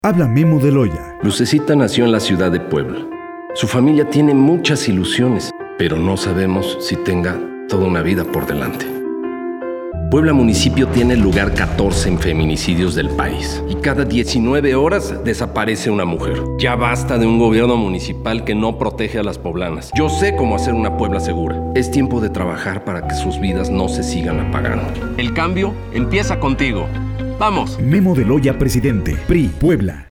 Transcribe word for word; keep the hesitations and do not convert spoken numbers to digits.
Habla Memo de Loya. Lucecita nació en la ciudad de Puebla. Su familia tiene muchas ilusiones, pero no sabemos si tenga toda una vida por delante. Puebla municipio tiene el lugar catorce en feminicidios del país y cada diecinueve horas desaparece una mujer. Ya basta de un gobierno municipal que no protege a las poblanas. Yo sé cómo hacer una Puebla segura. Es tiempo de trabajar para que sus vidas no se sigan apagando. El cambio empieza contigo. ¡Vamos! Memo de Loya, presidente. P R I, Puebla.